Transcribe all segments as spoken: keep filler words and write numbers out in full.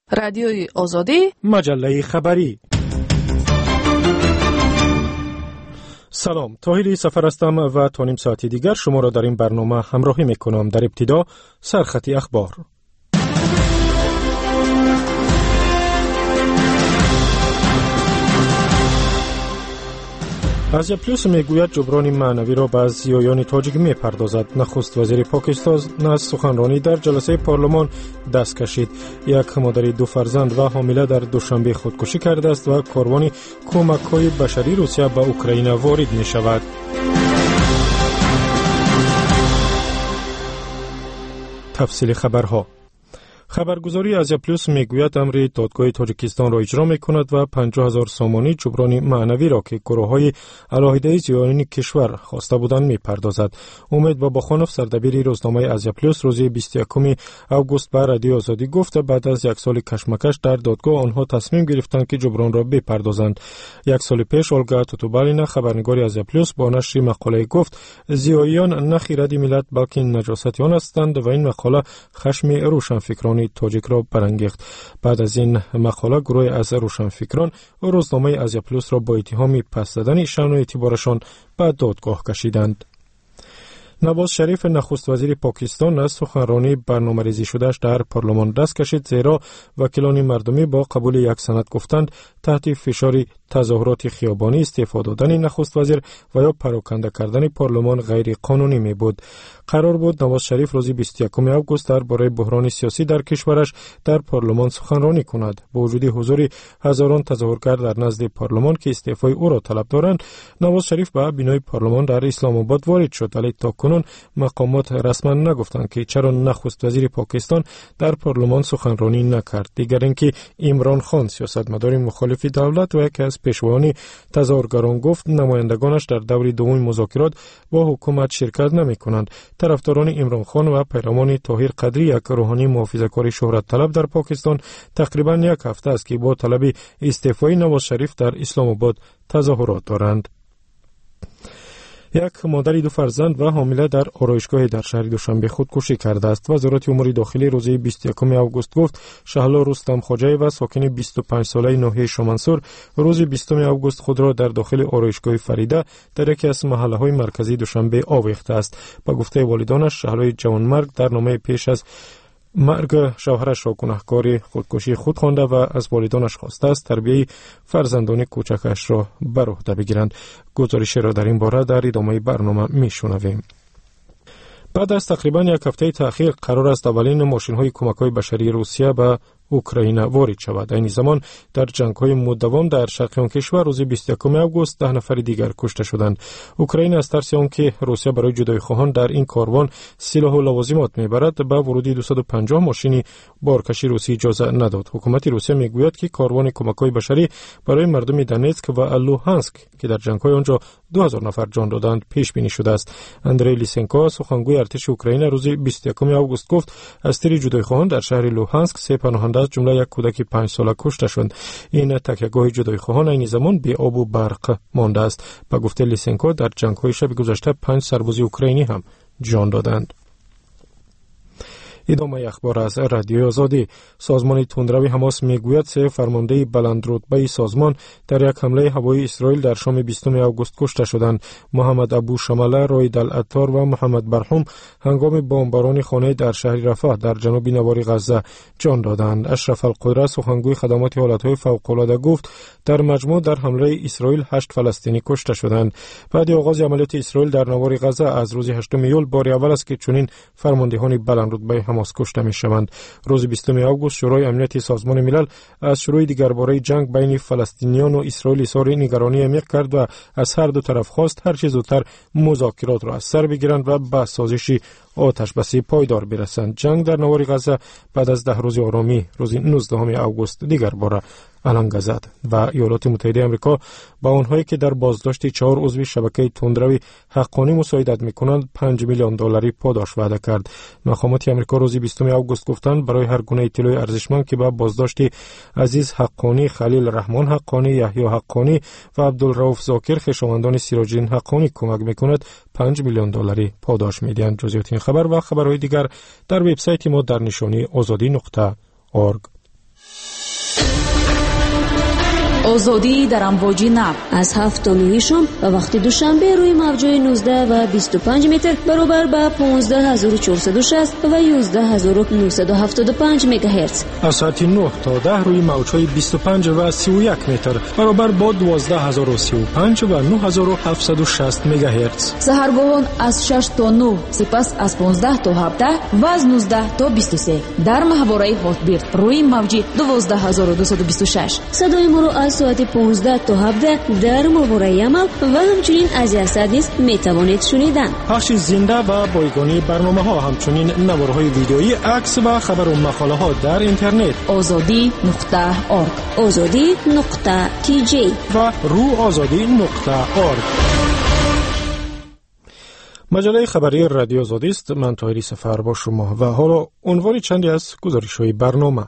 رادیوی آزادی، مجله خبری. سلام، طاهری سفر هستم و تا نیم ساعتی دیگر شما را در این برنامه همراهی میکنم. در ابتدا سرخط اخبار. آزیا پلوس میگوید جبران معنوی را به زیایان تاجیک میپردازد. نخست وزیر پاکستان از سخنرانی در جلسه پارلمان دست کشید. یک مادر دو فرزند و حامله در دوشنبه خودکشی کرده است و کاروان کمک‌های بشری روسیه به اوکراین وارد می شود. تفصیل خبرها. خبرگزاری آزیا پلوس میگوید امر دادگاه تاجیکستان را اجرا میکند و پنجاه هزار سامانی جبران معنوی را که گروه‌های علاهیده زیایان کشور خواسته بودند میپردازد. امید باباخانوف سردبیر روزنامه آزیا پلوس روز بیست و یکم آگوست به رادیو آزادی گفت بعد از یک سال کشمکش در دادگاه آنها تصمیم گرفتند که جبران را بپردازند. یک سال پیش اولگا توتوبالینا خبرنگار آزیا پلوس با نشر مقاله گفت زیایان نه خیرد ملت بلکه نجاست آن هستند و این مقاله خشم روشنفکران تاجیک را برانگیخت. بعد از این مقاله گروه از روشنفکران روزنامه آزیا پلوس را با اتهام پس زدن شأن و اعتبارشان به دادگاه کشیدند. نواز شریف نخست وزیر پاکستان از سخنرانی برنامه‌ریزی شدهش در پارلمان دست کشید، زیرا وکیلان مردمی با قبول یک سند گفتند تحت فشار تظاهرات خیابانی استعفا دادن نخست وزیر و یا پراکنده کردن پارلمان غیر قانونی می بود. قرار بود نواز شریف روز بیست و یکم آگوست درباره بحران سیاسی در کشورش در پارلمان سخنرانی کند. با وجود حضور هزاران تظاهرگر در نزد پارلمان که استعفای او را طلب دارند، نواز شریف به بینای پارلمان در اسلام آباد وارد شد، ولی تا کنون مقامات رسما نگفتند که چرا نخست وزیر پاکستان در پارلمان سخنرانی نکرد. دیگر اینکه عمران خان سیاستمدار مخالف دولت و یکی از پیشوایان تظاهرگران گفت نمایندگانش در دور دوم مذاکرات با حکومت شرکت نمی‌کنند. طرفداران عمران خان و پیروان طاهر قدری، یک روحانی محافظه‌کار شهرت طلب در پاکستان، تقریبا یک هفته است که با طلب استعفای نواز شریف در اسلام آباد تظاهرات دارند. یک مادر دو فرزند و حامله در آرایشگاه در شهر دوشنبه خودکشی کرده است. وزارت امور داخلی روز بیست و یکم آگوست گفت شهلا رستم خواجه و ساکن بیست و پنج ساله ناحیه شامنسور روز بیستم آگوست خود را در داخل آرایشگاه فریده در یکی از محله‌های مرکزی دوشنبه آویخته است. با گفته والدانش شهلای جوانمرگ در نامه پیش از مرگ شوهرش را گناهکار خودکشی خود خوانده و از والدانش خواسته است تربیت فرزندان کوچکش را بر عهده بگیرند. گزارش را در این باره در ادامه برنامه میشنویم. بعد از تقریبا یک هفته تأخیر قرار است اولین ماشین‌های کمک‌های بشری روسیه به اوکراین وارد شود. این زمان در جنگ‌های مداوم در شرق آن کشور روز بیست و یکم آگوست ده نفر دیگر کشته شدند. اوکراین از ترس آنکه روسیه برای جدایی خواهان در این کاروان سلاح و لوازمات میبرد به ورود دویست و پنجاه ماشین بارکشی روسی اجازه نداد. حکومت روسیه میگوید که کاروان کمک‌های بشری برای مردم دونتسک و لوهانسک که در جنگ‌های آنجا دو هزار نفر جان دادند پیش بینی شده است. اندری لیسنکو سخنگوی ارتش اوکراین روز بیست و یکم آگوست گفت از تیر جدایی خواهان در شهر لوهانسک سه پناهنده از جمله یک کودک پنج ساله کشته شد. این تکیهگاه جدایی خواهان این زمان بی آب و برق مانده است. با گفته لیسنکو در جنگ‌های شب گذشته پنج سرباز اوکراینی هم جان دادند. ادامه اخبار از رادیو آزادی. سازمان تندروی حماس میگوید سه فرمانده بلندرتبه سازمان در یک حمله هوایی اسرائیل در شام بیستم آگوست کشته شدند. محمد ابو شماله، رائد العطار و محمد برحوم هنگام بمباران خانه در شهر رفح در جنوب نوار غزه جان دادند. اشرف القدره سخنگوی خدمات حالتهای فوق‌العاده گفت در مجموع در حمله اسرائیل هشت فلسطینی کشته شدند. بعد آغاز عملیات اسرائیل در نوار غزه از روز هشتم ایول بار اول است که چنین فرماندهان بلندرتبه حماس کشته میشوند. روز بیستم آگوست شورای امنیت سازمان ملل از شروع دیگرباره جنگ بین فلسطینیان و اسرائیل اظهار نگرانی عمیق کرد و از هر دو طرف خواست هر چه زودتر مذاکرات را از سر بگیرند و به سازش آتش بسی پایدار برسند. جنگ در نوار غزه بعد از ده روز آرامی روز نوزدهم آگوست دیگر باره علنگ زد و ایالات متحده آمریکا با آنهایی که در بازداشت چهار عضو شبکه تندروی حقانی مساعدت می‌کنند پنج میلیون دلاری پاداش وعده کرد. مقامات آمریکا روز بیستم آگوست گفتند برای هر گونه اطلاع ارزشمند که به بازداشت عزیز حقانی، خلیل رحمان حقانی، یحیی حقانی و عبدالرؤوف ذاکر خویشاوندان سیراجدین حقانی کمک می‌کند پنج میلیون دلاری پاداش می‌دهند. جزئیات این خبر و خبرهای دیگر در وبسایت ما در نشانی آزادی نقطه اورگ. آزادی در امواج نب از هفت تا نه شام و وقت دوشنبه روی موج‌های نوزده و بیست و پنج متر برابر با پانزده هزار و چهارصد و شصت و یازده هزار و نهصد و هفتاد و پنج مگاهرتز. از ساعت نه تا ده روی موج‌های بیست و پنج و سی و یک متر برابر با دوازده هزار و سی و پنج و نه هزار و هفتصد و شصت مگاهرتز. سحرگاهان از شش تا نه، سپس از پانزده تا هفده و از نوزده تا بیست و سه در ماهواره هاتبیرد روی موج دوازده هزار و دویست و بیست و شش. صدای ما رو از ساعت پانزده تا هفده در ماهواره عمل و همچنین از یاسد نیز میتوانید شنیدن. پخش زنده و بایگانی برنامه ها، همچنین نوارهای ویدیویی، عکس و خبر و مقاله ها در اینترنت آزادی نقطه آرگ، آزادی نقطه تی جی و رو آزادی نقطه آرگ. مجله خبری رادیو آزادی است. من طاهری سفر با شما و حالا عنوان چندی از گزارش‌های برنامه.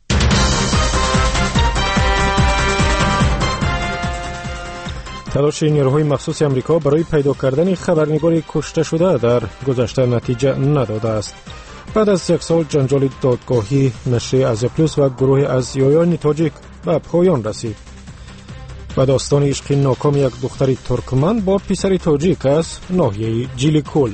تلاش نیروهای مخصوص آمریکا برای پیدا کردن خبرنگاری کشته شده در گذشته نتیجه نداده است. بعد از یک سال جنجال دادگاهی، نشر آزیا پلوس و گروه از زیایان تاجیک به پایان رسید. و داستان عشقی ناکام یک دختر ترکمن با پسر تاجیک از ناحیه جیلیکول.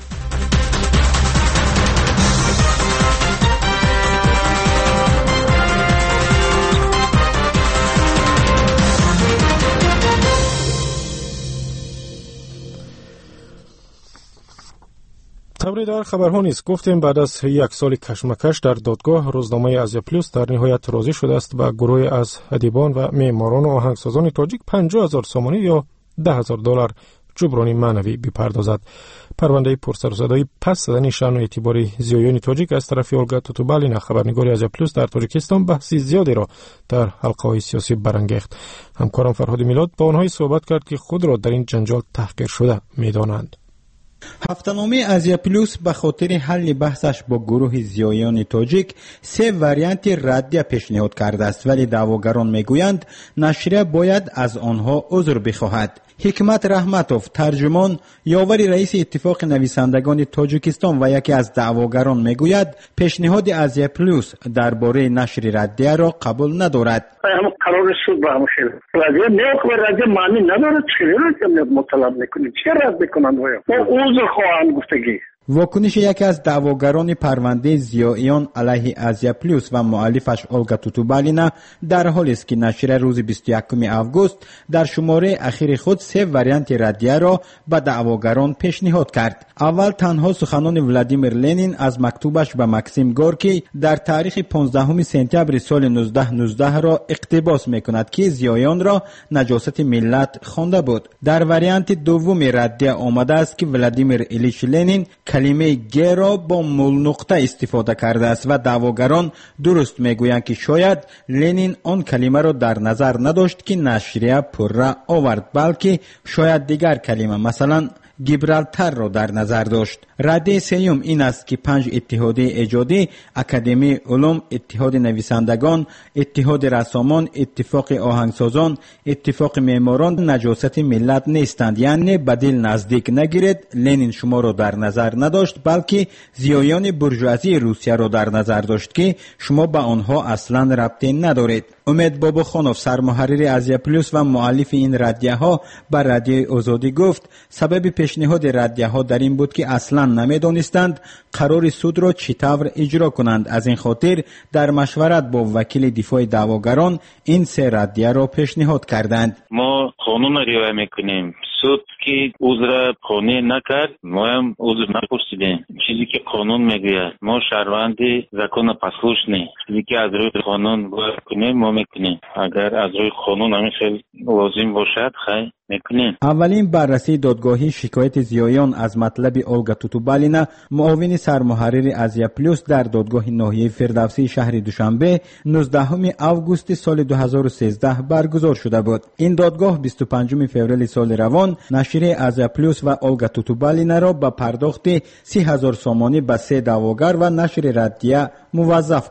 خبری در خبرها نیست. گفتیم بعد از یک سال کشمکش در دادگاه، روزنامه آزیا پلوس در نهایت راضی شده است به گروه از ادیبان و معماران و آهنگسازان تاجیک پنجاه هزار سومانی یا ده هزار دلار جبران معنوی بپردازد. پرونده پرسر و صدای پس زدن شأن و اعتبار زیایان تاجیک از طرف اولگا توتوبالین، خبرنگار آزیا پلوس در تاجیکستان، بحثی زیادی را در حلقه‌های سیاسی برانگیخت. همکارم فرهاد میلاد با آنها صحبت کرد که خود را در این جنجال تحقیر شده می‌دانند. هفته‌نامه آزیا پلوس به خاطر حل بحثش با گروه زیایان تاجیک سه واریانت ردیه پیشنهاد کرده است، ولی دعواگران میگویند نشریه باید از آنها عذر بخواهد. حکمت رحمتوف، ترجمان یاور رئیس اتفاق نویسندگان تاجیکستان و یکی از دعواگران، میگوید پیشنهاد آزیا پلوس درباره نشر ردیه را قبول ندارد. هم قرار شد به همشیر ردیه نیاک و ردیه معنی ندارد. چیزی را که مطالب میکنید چه رد میکنند؟ ما عذر خواهند گفتگی. واکنش یکی از دعواگران پرونده زیایان علیه آزیا پلوس و مؤلفش اولگا توتوبالینا در حالی است که نشریه روز بیست و یکم آگوست در شماره اخیر خود سه واریانت ردیه را به دعواگران پیشنهاد کرد. اول تنها سخنان ولادیمیر لنین از مکتوبش به ماکسیم گورکی در تاریخ پانزدهم سپتامبر سال نوزده نوزده را اقتباس میکند که زیایان را نجاست ملت خوانده بود. در واریانت دوم ردیه آمده است که ولادیمیر ایلیچ لنین کلمه گ را با مول نقطه استفاده کرده است و دعواگران درست میگویند که شاید لنین آن کلمه را در نظر نداشت که نشریه پر را آورد، بلکه شاید دیگر کلمه، مثلا گیبرالتر را در نظر داشت. رده سیوم این است که پنج اتحادیه ایجادی، اکادمی علوم، اتحاد نویسندگان، اتحاد رسامان، اتفاق آهنگسازان، اتفاق معماران نجاست ملت نیستند، یعنی بدیل نزدیک نگیرید. لنین شما را در نظر نداشت، بلکه زیایان بورژوازی روسیه را در نظر داشت که شما به آنها اصلا ربطی ندارید. امید باباخانوف، سرمحرر آزیا پلوس و مؤلف این ردیه ها، بر رادیو آزادی گفت سبب پیشنهاد ردیه ها در این بود که اصلا نمیدانستند قرار سود را چطور اجرا کنند. از این خاطر در مشورت با وکیل دفاع دعواگران این سه ردیه را پیشنهاد کردند. ما قانون را رعایت میکنیم. سود که عذر قانونی نکرد، ما هم عذر نپرسیدیم. چیزی که قانون میگوید، ما شهروند زکان پاسخوشنی، چیزی که از روی قانون باید کنیم ما میکنیم. اگر از روی قانون همین خیلی لازم باشد خیلی میکنیم. اولین بررسی دادگاهی شکایت زیایان از مطلب اولگا توتوبالینا، معاون سرمحرر آزیا پلوس، در دادگاه ناحیه فردوسی شهر دوشنبه نوزدهم آگوست سال دو هزار و سیزده برگزار شده بود. این دادگاه بیست و پنجم فوریه سال روان نشریه آزیا پلوس و اولگا توتوبالینا را به پرداخت سی هزار سومانی به سه دعواگر و نشر ردیه موظف کرد.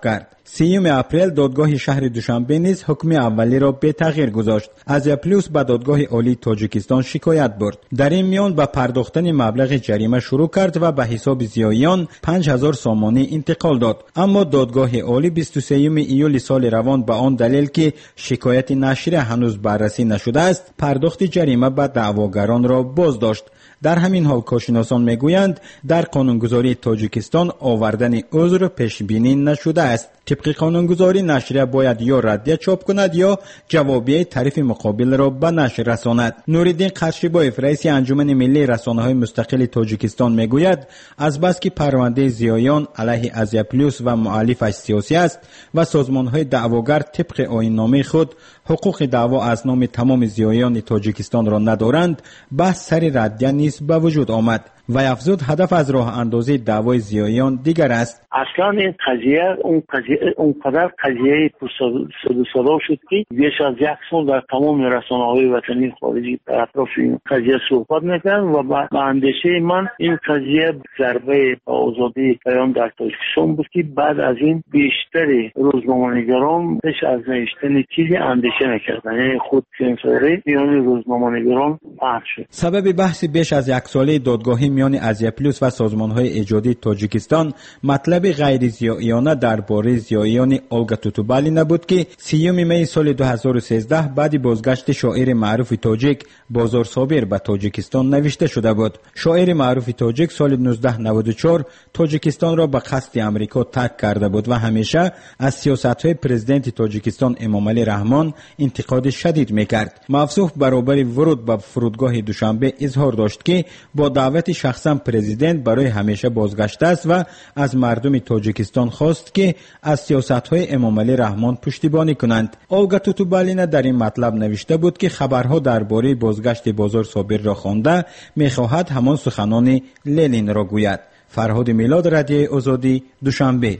سیوم اپریل دادگاه شهر دوشنبه نیز حکم اولی را به تغییر گذاشت. آزیا پلوس به دادگاه عالی تاجیکستان شکایت برد. در این میان به پرداختن مبلغ جریمه شروع کرد و به حساب زیاییان پنج هزار سامانی انتقال داد. اما دادگاه عالی بیست و سوم ایول سال روان به آن دلیل که شکایت نشریه هنوز بررسی نشده است، پرداخت جریمه به دعواگران را باز داشت. در همین حال کارشناسان میگویند در قانونگذاری تاجیکستان آوردن عذر پیش بینی نشده است. طبق قانونگذاری نشریه باید یا ردیه چاپ کند یا جوابیه طرف مقابل را به نشر رساند. نوریدین قرشیبایف رئیس انجمن ملی رسانه‌های مستقل تاجیکستان میگوید از بس که پرونده زیایان علیه آزیا پلوس و مؤلفش سیاسی است و سازمان‌های دعواگر طبق آیین‌نامه خود حقوق دعوا از نام تمام زیایان تاجیکستان را ندارند، بحث سر ردیه نیز به وجود آمد. و افزود هدف از راه اندازی دعوای زیایان دیگر است. اصلا این قضیه اون قضیه اونقدر قضیه صد ساله شد که بیش از یک سال در تمام رسانه‌های وطنی خارجی در اطراف این قضیه صحبت می‌کردن و به اندیشه من این قضیه ضربه آزادی بیان در تاجیکستان بود که بعد از این بیشتر روزنامه‌نگاران پیش از نوشتن چیزی اندیشه نکردن، یعنی خود سانسوری میان روزنامه‌نگاران پخش شد. سبب بحث بیش از یک ساله دادگاهی میان آزیا پلوس و سازمان‌های ایجادی تاجیکستان مطلب غیر زیاییانه درباره زیاییان اولگا توتوبالی نبود که سیوم می سال دو هزار و سیزده بعد بازگشت شاعر معروف تاجیک بازار صابر به تاجیکستان نوشته شده بود. شاعر معروف تاجیک سال نوزده نود و چهار تاجیکستان را به قصد امریکا ترک کرده بود و همیشه از سیاست‌های پرزیدنت تاجیکستان امامعلی رحمان انتقاد شدید می‌کرد. مافسوف برابر ورود به فرودگاه دوشنبه اظهار داشت که با دعوت شخصا پرزیدنت برای همیشه بازگشته است و از مردم تاجیکستان خواست که از سیاست‌های امامعلی رحمان پشتیبانی کنند. اولگا توتوبالینه در این مطلب نوشته بود که خبرها درباره بازگشت بازار صابر را خوانده می‌خواهد همان سخنان لنین را گوید. فرهاد میلاد، رادیو آزادی، دوشنبه.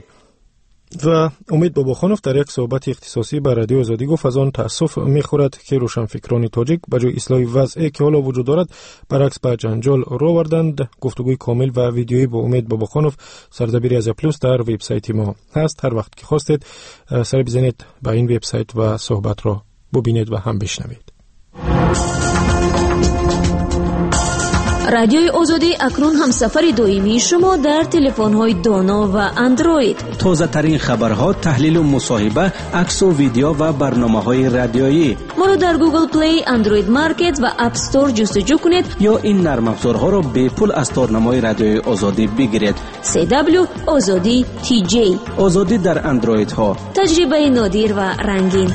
و امید باباخانوف در یک صحبت اختصاصی به رادیو آزادی گفت از آن تأسف می‌خورد که روشنفکران تاجیک به جای اصلاح وضعی که حالا وجود دارد برعکس به جنجال رو آوردند. گفتگوی کامل و ویدیویی با امید باباخانوف سردبیر آزیا پلوس در وبسایت ما هست. هر وقت که خواستید سر بزنید به این وبسایت و صحبت را ببینید و هم بشنوید. رادیوی آزادی اکنون هم سفر دائمی شما در تلفن‌های دانا و اندروید. تازه ترین خبرها، تحلیل و مصاحبه، عکس و ویدیو و برنامه‌های رادیویی. ما را در گوگل پلی، اندروید مارکت و اپ استور جستجو کنید یا این نرم افزارها را به پول از تارنمای رادیوی آزادی بگیرید. سی دبلیو آزادی تی جی. آزادی در اندروید ها. تجربه نادر و رنگین.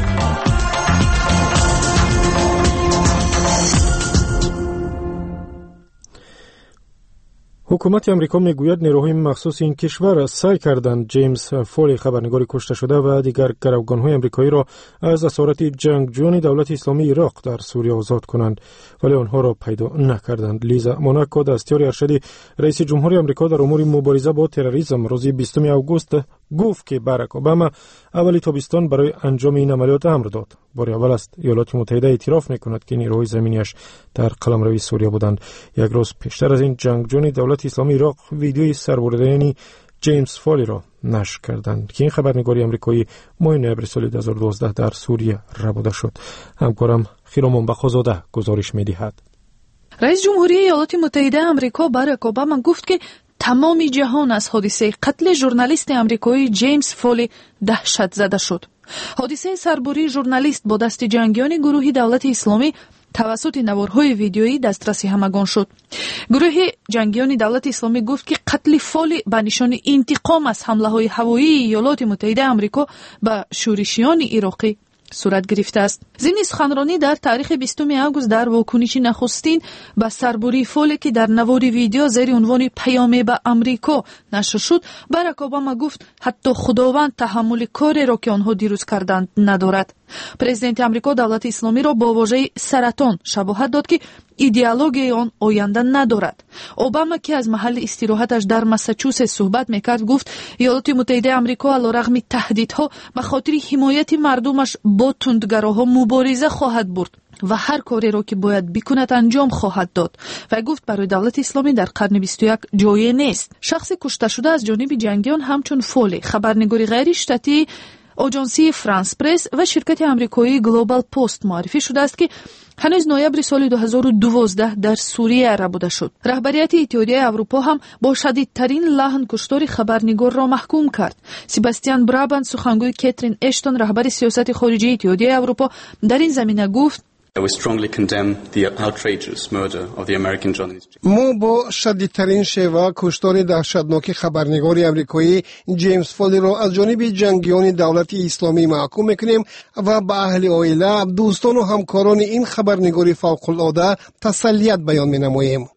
حکومت امریکا میگوید نیروهای مخصوص این کشور سعی کردند جیمز فولی خبرنگار کشته شده و دیگر گروگان‌های امریکایی را از اسارت جنگجویان دولت اسلامی عراق در سوریه آزاد کنند، ولی آنها را پیدا نکردند. لیزا موناکو، دستیار ارشد رئیس جمهور امریکا در امور مبارزه با تروریسم، روز بیستم آگوست گفت که باراک اوباما اولی تابستان برای انجام این عملیات امر داد. بار اول است ایالات متحده اعتراف میکند که نیروهای زمینیش در قلمرو سوریه بودند. یک روز پیشتر از این جنگجویان دولت اسلامی عراق ویدیوی سربردن جیمز فولی را نشر کردند که این خبرنگاری امریکایی ماه نوامبر سال دو هزار و دوازده در سوریه ربوده شد. همکارم خیرمان بخازاده گزارش می‌دهد. رئیس جمهوری ایالات متحده آمریکا باراک اوباما گفت که تمام جهان از حادثه قتل ژورنالیست آمریکایی جیمز فولی دهشت زده شد. حادثه سربری ژورنالیست با دست جنگیان گروه دولت اسلامی توسط نوارهای ویدیویی دسترسی همگان شد. گروه جنگیان دولت اسلامی گفت که قتل فولی به نشان انتقام از حمله‌های هوایی ایالات متحده آمریکا به شورشیان عراقی صورت گرفته است. زین سخنرانی در تاریخ بیستم آگوست در واکنش نخستین به سربری فولی که در نوار ویدیو زیر عنوان پیام به امریکا نشر شد، باراک اوباما گفت حتی خداوند تحمل کاری را که آنها دیروز کردند ندارد. پرزیدنت امریکا دولت اسلامی را با واژه سرطان شباهت داد که ایدئولوژی آن آینده ندارد. اوباما که از محل استراحتش در ماساچوست صحبت میکرد گفت ایالات متحده آمریکا علیرغم تهدیدها به خاطر حمایت مردمش با تندگراها مبارزه خواهد برد. و هر کاری را که باید بکند انجام خواهد داد و گفت برای دولت اسلامی در قرن بیست و یک جای نیست. شخص کشته شده از جانب جنگیان همچون فولی، خبرنگاری غیر شتاتی آژانسی فرانس پرس و شرکت آمریکایی گلوبال پست معرفی شده است که هنوز نوامبر سال دو هزار و دوازده در سوریه ربوده شد. رهبریت اتحادیه اروپا هم با شدیدترین لحن کشتار خبرنگار را محکوم کرد. سباستیان برابند، سخنگوی کاترین اشتون، رهبر سیاست خارجی اتحادیه اروپا، در این زمینه گفت: ما با شدیدترین شیوه کشتار دهشتناک خبرنگار امریکایی جیمز فولی را از جانب جنگیان دولت اسلامی محکوم میکنیم و به اهل عائله، دوستان و همکاران این خبرنگار فوق العاده تسلیت بیان مینماییم.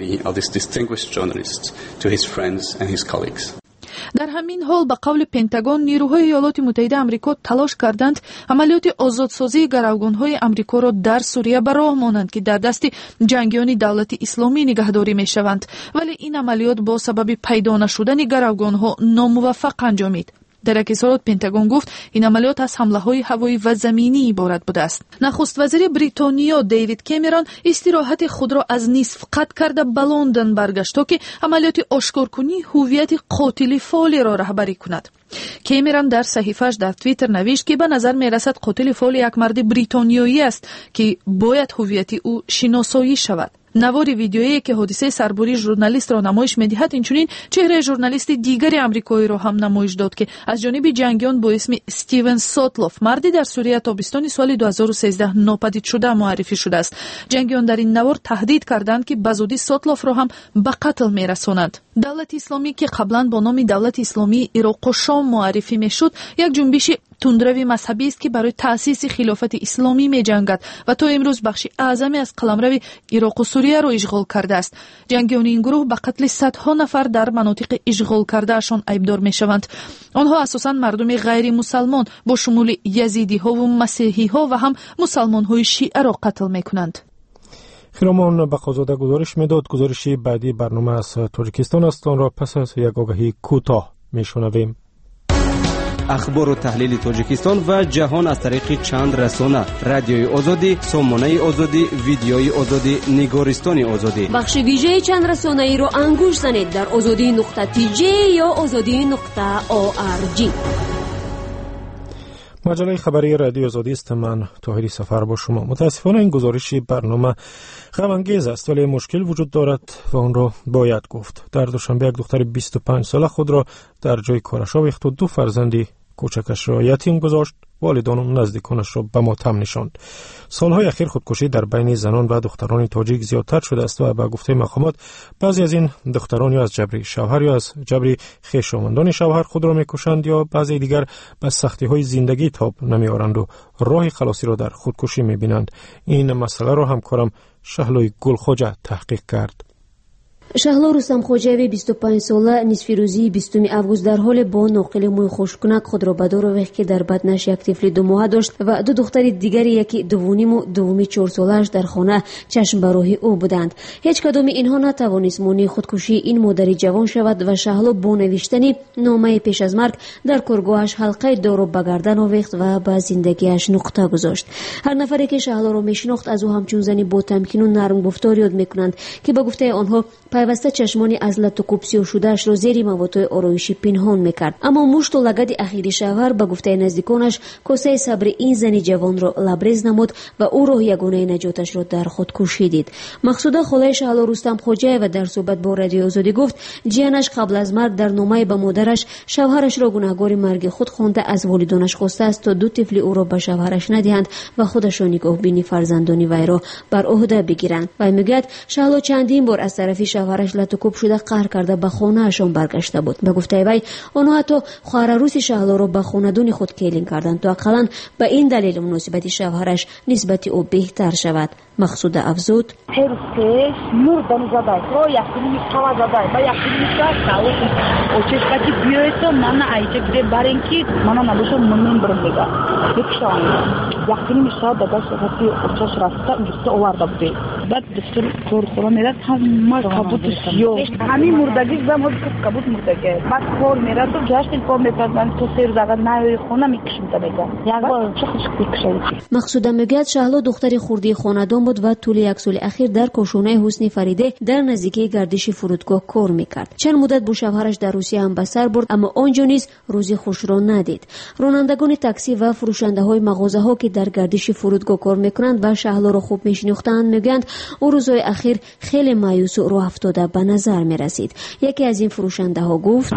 در همین حال به قول پنتاگون، نیروهای ایالات متحده آمریکا تلاش کردند عملیات آزادسازی گروگان‌های آمریکا را در سوریه به راه مانند که در دست جنگیان دولت اسلامی نگهداری می‌شوند، ولی این عملیات با سبب پیدا نشدن گروگان‌ها ناموفق انجامید. در یک اظهارات پنتاگون گفت این عملیات از حمله‌های هوایی و زمینی عبارت بوده است. نخست وزیر بریتانیا دیوید کامرون استراحت خود را از نصف قطع کرده به لندن برگشت تا که عملیات آشکارکنی هویت قاتل فولی را رهبری کند. کامرون در صحیفه‌اش در توییتر نوشت که به نظر می‌رسد قاتل فولی یک مرد بریتانیایی است که باید هویت او شناسایی شود. نوار ویدیویی که حادثه سرباری ژورنالیست را نمایش می‌دهد اینچنین چهره ژورنالیست دیگری آمریکایی را هم نمایش داد که از جانب جنگیان با اسم استیون ساتلوف، مردی در سوریه تابستان سال دو هزار و سیزده ناپدید شده معرفی شده است. جنگیان در این نوار تهدید کردند که بزودی ساتلوف را هم به قتل می‌رسانند. دولت اسلامی که قبلا با نام دولت اسلامی عراق و شام معرفی می‌شد، یک جنبش تندروی مذهبی است که برای تأسیس خلافت اسلامی می جنگد و تا امروز بخشی اعظمی از قلمرو عراق و سوریه را اشغال کرده است. جنگیان این گروه به قتل صدها نفر در مناطق اشغال کرده اشان ایبدار می شوند. آنها اساساً مردم غیر مسلمان با شمول یزیدی ها و مسیحی ها و هم مسلمان های شیعه را قتل می کنند. خیرامان بقازاده گزارش میداد. گزارشی بعدی برنامه از تاجیکستان است. آن را پس از یک آگهی کوتاه می شنویم. اخبار و تحلیل تاجیکستان و جهان از طریق چند رسانه: رادیوی آزادی، سامانه آزادی، ویدیوی آزادی، نگارستان آزادی. بخش ویژه چند رسانه ای رو انگوش زنید در آزادی نقطه تی جی یا آزادی نقطه او آر جی. مجله خبری رادیو آزادی است. من طاهری سفر با شما. متاسفانه این گزارشی برنامه غم انگیز است ولی مشکل وجود دارد و آن را باید گفت. در دوشنبه یک دختر بیست و پنج ساله خود را در جای کارش آویخت و دو فرزندی کوچکش را یتیم گذاشت. والدان و نزدیکانش را به ماتم نشاند. سالهای اخیر خودکشی در بین زنان و دختران تاجیک زیادتر شده است و به گفته مقامات بعضی از این دختران یا از جبری شوهر یا از جبری خویشاوندان شوهر خود را میکشند یا بعضی دیگر به سختی‌های زندگی تاب نمیآورند و راه خلاصی را در خودکشی میبینند. این مسئله را همکارم شهلوی گلخوجه تحقیق کرد. شهلا رستمخوجه‌وی بیست و پنج ساله نصف روزی بیستم آگوست در حال با ناقل موی خشک‌کنک خود را به دور آورد که در بدنش یک طفل دو ماهه داشت و دو دختر دیگری، یکی دوونیم و دومی چهار ساله‌اش در خانه چشم به راه او بودند. هیچ کدام اینها نتوانست مانع خودکشی این مادر جوان شود و شهلا با نوشتن نامه پیش از مرگ در کارگاهش حلقه دارو به گردن آویخت و به زندگیش نقطه گذاشت. هر نفری که شهلا را میشناخت از او همچون زنی با تمکین و نرم گفتار یاد میکنند که به گفته آنها پیوسته چشمانی از لط و کوبسیو شدهش را زیر موادهای آرایشی پنهان میکرد. اما مشت و لگد اخیر شوهر به گفته نزدیکانش کاسه صبر این زن جوان را لبریز نمود و او را یگانه نجاتش را در خودکشی دید. مقصوده خاله شهلا رستمخوجه و در صحبت با رادیو آزادی گفت جیانش قبل از مرگ در نامه به مادرش شوهرش را گناهکار مرگ خود خوانده از والدانش خواسته است تا دو طفل او را به شوهرش ندهند و خودش را نگهبانی فرزندانی وی را بر عهده بگیرند. و میگوید شهلا چندین بار از طرف شوهرش لط و کوب شده قهر کرده به خانه اشان برگشته بود. به گفته وی آنها حتی خواهر روسی شهلا را به خاندان خود کلین کردند تا اقلا به این دلیل مناسبت شوهرش نسبت او بهتر شود. مقصود افزود پرسش نور دانی زدای رو یکی میخواد زدای با یکی میخواد ساوت اوچش کتی بیایت من ایچه گده برینکی من نباشم منم برم بگم یکشان یکی میخواد داداش کتی اوچش راسته میشه آورده بوده بعد دستور کارخونه میرد همه کبوت سیاه همین مردگی زمان کبوت مردگی بعد کار میرد تو جشن کار میکرد من تو سه روز اگر نیای خونه میکشم تا میگم یک بار چه خوش میکشه. مقصوده میگه شهلا دختری خردی خاندان بود و طول یک سال اخیر در کاشانه حسنی فریده در نزدیکی گردش فرودگاه کار میکرد. چند مدت با شوهرش در روسیه هم به سر برد اما آنجا نیز روزی خوش را ندید. رانندگان تاکسی و فروشنده های مغازه ها که در گردش فرودگاه کار میکنند و شهلا را خوب میشناختند میگویند او روزهای اخیر خیلی مایوس و راه افتاده به نظر میرسید. یکی از این فروشنده ها گفت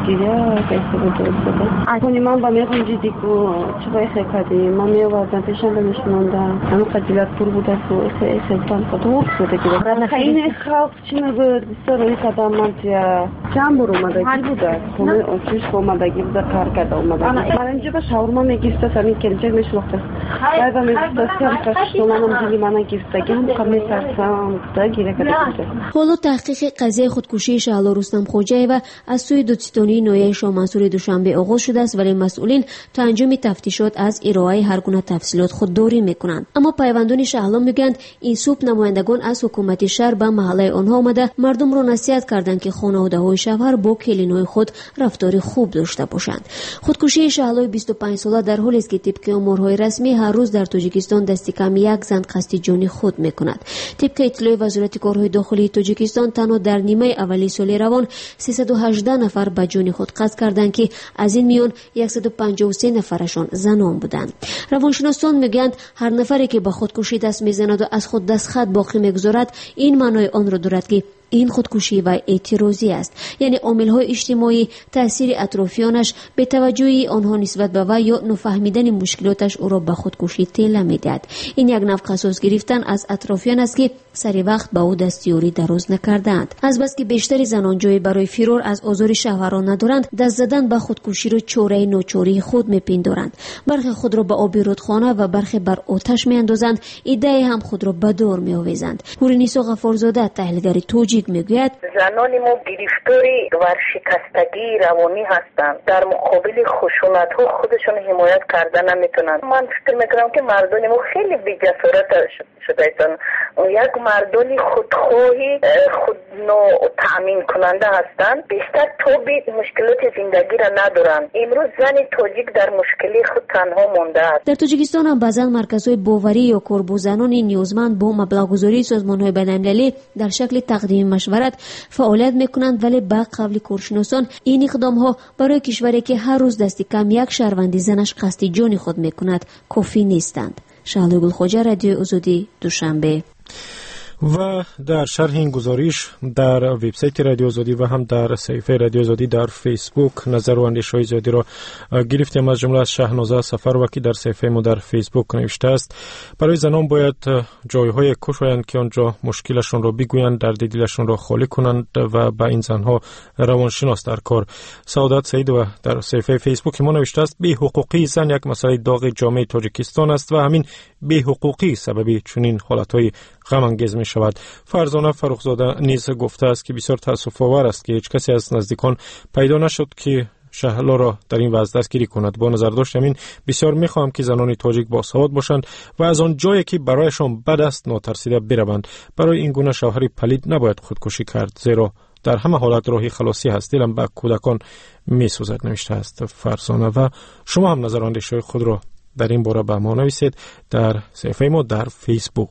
اکنون من با میگم جدی کو چه خیلی من میوازم پیشم بنشوننده اما قدیلت پر بوده تو خیلی خودم شده که خیلی خوب چی میگه سری کدام منطقه چند بار اومده بوده خونه آتیش اومدگی بوده کار کرده اومده من اینجا به شاورما میگیسته سمی کلچه میشوخته بعد میگفت که فشتونم دیلی من گیفتگی هم کمی سرسام بوده گیره کرده. حالا تحقیق قضیه خودکشی شهلا رستم خوجایوا از سوی دادستانی ناحیه شاه منصور دوشنبه آغاز شده است ولی مسئولین تا انجام تفتیشات از ارائه هر گونه تفصیلات خودداری میکنند. اما پیوندان شهلا میگویند این صبح نمایندگان از حکومت شهر به محله آنها آمده مردم را نصیحت کردند که خانواده های شوهر با کلینای خود رفتار خوب داشته باشند. خودکشی شهلای بیست و پنج ساله در حالی است که طبق آمارهای رسمی هر روز در تاجیکستان دست کم یک زن قصد جانی خود میکند. طبق اطلاع وزارت کارهای داخلی تاجیکستان تنها در نیمه اولی سال روان سیصد و هجده نفر به جان خود قصد کردند که از این میان صد و پنجاه و سه نفرشان زنان بودند. روانشناسان میگویند هر نفری که به خودکشی دست میزند و از خود دستخط باقی میگذارد این معنای آن را دارد که این خودکشی و اعتراضی است، یعنی عامل‌های اجتماعی، تأثیر اطرافیانش، به توجهی آنها نسبت به وی یا نفهمیدن مشکلاتش او را به خودکشی تیله می‌دهد. این یک نوع قصاص گرفتن از اطرافیان است که سری وقت به او دستیاری دراز نکردند. از بس که بیشتر زنان جای برای فرار از آزار شوهران ندارند، دست زدن به خودکشی را چاره ناچاری خود می‌پندارند. برخی خود را به آب رودخانه و برخی بر آتش می‌اندازند، ایده هم خود را به دار می‌آویزند. هورنیسا غفارزاده تحلیلگر توجیه میگوید زنان ما گرفتاری ورشکستگی روانی هستند، در مقابل خشونت ها خودشون حمایت کردن نمیتونن. من فکر میکنم که مردان ما خیلی بی جسارت شده ایتن، یک مردان خودخواهی خود نو تأمین کننده هستند، بیشتر توبی مشکلات زندگی را ندارن. امروز زن تاجیک در مشکلی خود تنها مونده است. در تاجیکستان هم بعضا مرکزهای باوری یا کاربوزنان نیازمند با مبلغ‌گذاری سازمان‌های بین‌المللی در شکل تقدیم مشورت فعالیت میکنند، ولی با قول کارشناسان این اقدام ها برای کشوری که هر روز دستی کم یک شهروندی زنش قصد جان خود میکند کافی نیستند. شهلا گلخوجه، رادیو آزادی، دوشنبه. و در شرح این گزارش در وبسایت رادیو آزادی و هم در صفحه رادیو آزادی در فیسبوک نظر و اندیشه‌های زیادی را گرفتیم، از جمله از شهنازه سفروکی در صفحه ما در فیسبوک نوشته است برای زنان باید جایهای کشایند که آنجا مشکلشون را بگویند، درد دلشون را خالی کنند و با این زنها روانشناس در کار. سعادت سعید و در صفحه فیسبوک ما نوشته است بی حقوقی زن یک مسئله داغ جامعه تاجیکستان است و همین بی حقوقی سببی چنین حالت‌های غم انگیز می شود. فرزانه فرخزاده نیز گفته است که بسیار تأسف آور است که هیچ کسی از نزدیکان پیدا نشد که شهلا را در این وضع دستگیری کند. با نظر داشت همین بسیار می خواهم که زنان تاجیک با سواد باشند و از آن جایی که برایشان بد است ناترسیده بروند. برای این گونه شوهری پلید نباید خودکشی کرد، زیرا در همه حالت راهی خلاصی هست. دلم به کودکان می سوزد، نوشته است فرزانه. و شما هم نظر اندیشه خود را در این باره به ما نویسید در صفحه ما در فیسبوک.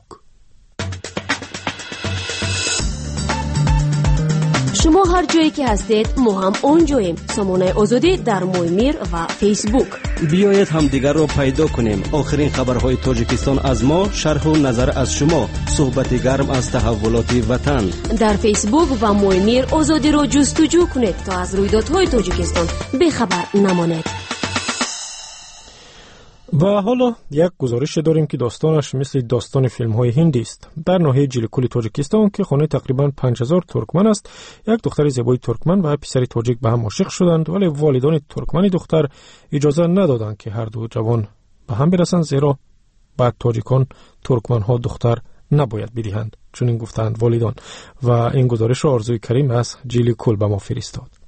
شما هر جایی که هستید ما هم اون جاییم. سامانه آزادی در مویمیر و فیسبوک. بیایید هم دیگر را پیدا کنیم. آخرین خبرهای تاجیکستان از ما، شرح و نظر از شما، صحبت گرم از تحولات وطن. در فیسبوک و مویمیر آزادی را جستجو کنید تا از رویدادهای تاجیکستان بخبر نمانید. و حالا یک گزارش داریم که داستانش مثل داستان فیلم های هندی است. در ناحیه جیلیکول تاجیکستان که خانه تقریبا پنج هزار ترکمن است، یک دختر زیبای ترکمن و پسری تاجیک به هم عاشق شدند، ولی والدان ترکمنی دختر اجازه ندادند که هر دو جوان به هم برسند، زیرا بعد تاجیکان ترکمن ها دختر نباید بدهند، چون این گفتند والدان. و این گزارش را آرزوی کریم از جیلیکول به ما فرستاد.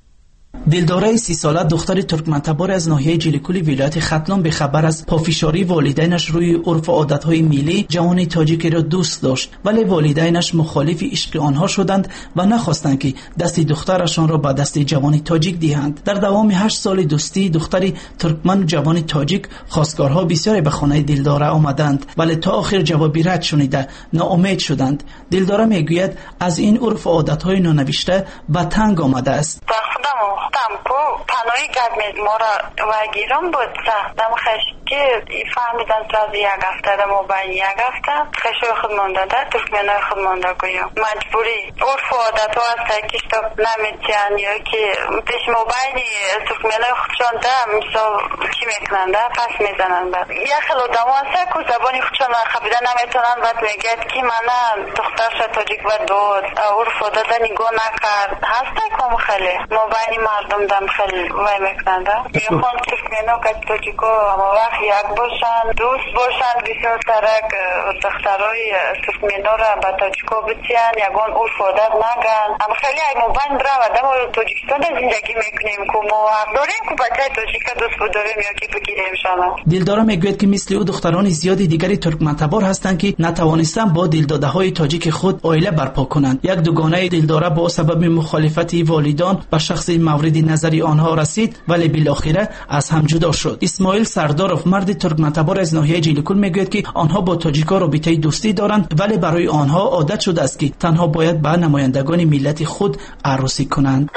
دلداره سی ساله دختر ترکمن‌تبار از ناحیه جلیکولی ولایت ختلان به خبر از پافشاری والدینش روی عرف و عادت‌های ملی جوان تاجیکی را دوست داشت، ولی والدینش مخالف عشق آنها شدند و نخواستند که دست دخترشان را به دست جوان تاجیک دهند. در دوام هشت سال دوستی دختر ترکمن و جوان تاجیک خواستگارها بسیاری به خانه دلداره آمدند، ولی تا آخر جوابی رد شنیده ناامید شدند. دلداره میگوید از این عرف و عادت‌های نانوشته به تنگ آمده است. تمپو پناهی گرمید ما را و گیرم بود دم خشکی که فهمیدن از یک هفته دم و بین یک هفته خشوی خود مانده ده ترکمنای خود مانده گویم مجبوری عرف و عادت ها هسته که اشتاب نمیتین یا که پیش موبایلی ترکمنای خودشان ده مثال چی میکنن ده پس میزنن بر یک خیلی دم هسته که زبانی خودشان خبیده نمیتونن بعد میگید که من دخترش تاجیک و دود عرف و عادت نگاه نکرد هسته کم خیلی موبایلی مردم دم خیلی وای میکنن ده بیخون ترکمنو که تاجیکو اما وقت یک باشن دوست باشن بسیار سرک دخترای ترکمنو را به تاجیکو بچین یکون عرف و عادت نگن اما خیلی ای موبایل برا و دم تاجیکستان زندگی میکنیم که ما حق داریم که بچه تاجیک دوست بداریم یا که بگیریم شما. دلداره میگوید که مثل او دختران زیادی دیگری ترکمن‌تبار هستند که نتوانستن با دلداده های تاجیک خود عائله برپا کنند. یک دوگانه دلداره با سبب مخالفت والدان به شخص مورد نظری آنها رسید ولی بالاخره از هم جدا شد. اسماعیل سردارов مرد ترکمن‌تبار از ناحیه جلیکول میگوید که آنها با تاجیک‌ها رابطه دوستی دارند ولی برای آنها عادت شده است که تنها باید با نمایندگان ملت خود عروسی کنند.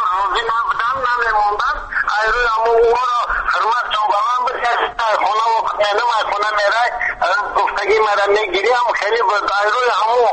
گفتگی مرا میگیری هم خیلی با دایروی همو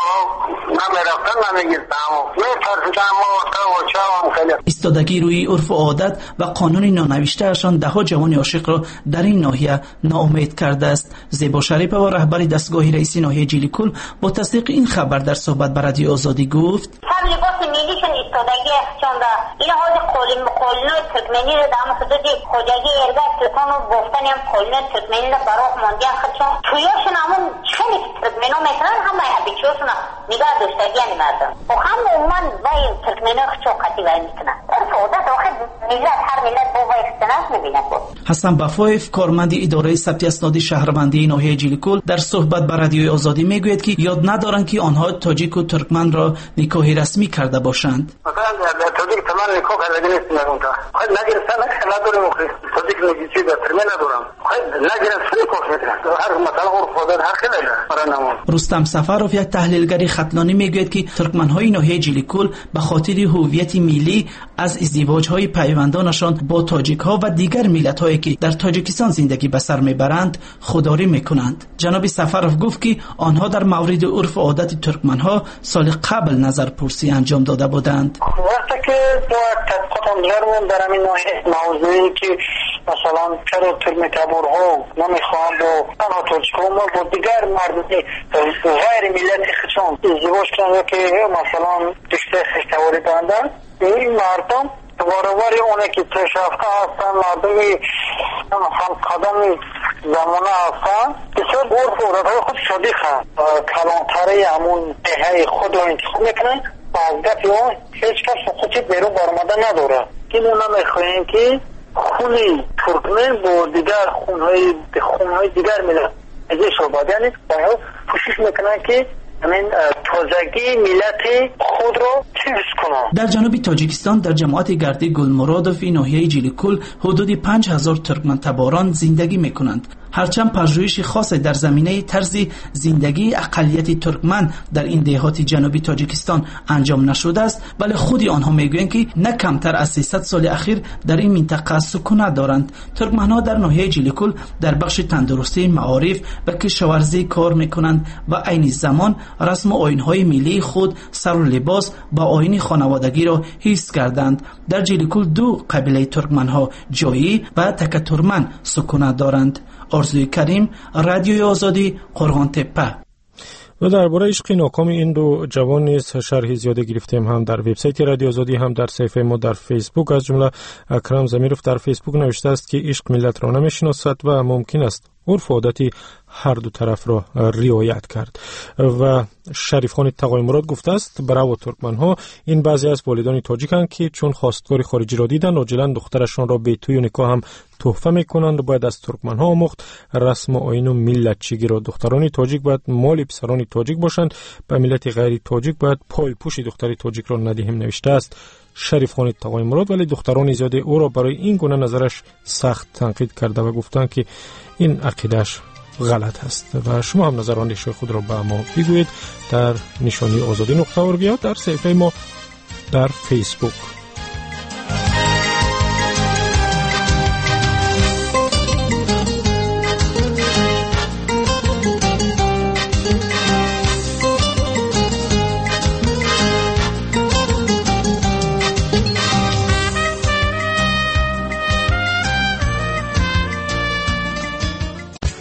نمیرفتن نمیگیستم میترسیدم ما تا و چا هم خیلی ایستادگی روی عرف و عادت و قانون نانوشته اشان ده ها جوان عاشق را در این ناحیه ناامید کرده است. زیبا شریف و رهبر دستگاه رئیسی ناحیه جلیکول با تصدیق این خبر در صحبت با رادیو آزادی گفت هم لباس ملیشون ایستادگی احسان ده این حال قولین قولین ترکمنی را در حدود خودگی ارگاه تلفن و گفتن هم قولین ترکمنی را برای ماندی خودشون تویاشون همون خیلی ترکمنو میتونن همه بیچوشون نگاه داشتگی هنی مردم و هم عموما وای ترکمنو خودشون قطعی وای میتونن عرف عادت آخر ملت هر ملت با وای اختناس میبینن بود. حسن بفایف کارمند اداره ثبت اسناد شهروندی ناحیه جلیکول در صحبت با رادیو آزادی میگوید که یاد ندارند که آنها تاجیک و ترکمن را نکاح رسمی کرده باشند. مثلا تاجیک تمام نکاح کرده نیست اونجا. خود نگرفتن ندارم مخلص تاجیک نگیچی در ترکمن ندارم. خود نگرفت نکاح میکنن. هر مثلا عرف عادت هر خیلی برای رستم سفرов یک تحلیلگر ختلانی میگوید که ترکمن‌های ناحیه جلیکول به خاطر هویت ملی از ازدواج‌های پیوندانشان با تاجیک‌ها و دیگر ملت‌هایی که در تاجیکستان زندگی به سر میبرند خودداری میکنند. جناب سفرov گفت که آنها در مورد عرف و عادت ترکمن‌ها سال قبل نظرپرسی انجام داده بودند. وقتی که با تحقیقات انجام در همین ناحیه موضوعی که مثلا چرا ترکمن‌تبارها نمیخوان با تنها تاجیک‌ها ما با دیگر مردم غیر ملت خودشون ازدواج کنند که مثلا رشته خشتواری دارند این مردم برابر اونه که پیشرفته هستن مردمی هم قدم زمانه هستن بسیار عرف و عادتهای خود شدیق هست کلانتره همون دهه خود رو انتخاب میکنن و از دفعه اون هیچ کس خودی بیرون برمده نداره که ما نمیخواهیم که خونی ترکمن با دیگر خونهای خونهای دیگر ملت ازش رو باید یعنی باید پوشش میکنن که همین تازگی ملت خود رو حفظ کنند. در جنوب تاجیکستان در جماعت گردی گلمرادوف ناحیه جلیکول حدود پنج هزار ترکمن‌تباران زندگی میکنند. هرچند پژوهش خاص در زمینه طرز زندگی اقلیت ترکمن در این دهات جنوبی تاجیکستان انجام نشده است ولی خودی آنها میگویند که نه کمتر از سیصد سال اخیر در این منطقه سکونت دارند. ترکمن‌ها در ناحیه جلیکول در بخش تندرستی، معارف و کشاورزی کار میکنند و عین زمان رسم و آیین‌های ملی خود سر و لباس با آیین خانوادگی را حفظ کردند. در جلیکول دو قبیله ترکمن‌ها جایی و تکترمن سکونت دارند. آرزوی کریم، رادیوی آزادی، قرغان تپه. و درباره عشق ناکام این دو جوان نیز شرحی زیاده گرفتیم هم در وبسایت رادیو آزادی هم در صفحه ما در فیسبوک. از جمله اکرم زمیروف در فیسبوک نوشته است که عشق ملت را نمیشناسد و ممکن است عرف و عادت هر دو طرف را رعایت کرد. و شریف خان تقای مراد گفته است برای ترکمن ها این بعضی از والدان تاجیکند که چون خواستگار خارجی را دیدن عاجلا دخترشان را به توی و نکاح هم تحفه میکنند و باید از ترکمن ها آموخت رسم و آیین و ملتچگی را. دختران تاجیک باید مال پسران تاجیک باشند، به ملت غیر تاجیک باید پای پوش دختر تاجیک را ندهیم نوشته است شریف خان تقای مراد. ولی دختران زیاد او را برای این گونه نظرش سخت تنقید کرده و گفتند که این عقیده‌اش غلط است. و شما هم نظر و اندیشه خود را به ما بگویید در نشانی آزادی نقطه اورگ یا در صفحه ما در فیسبوک.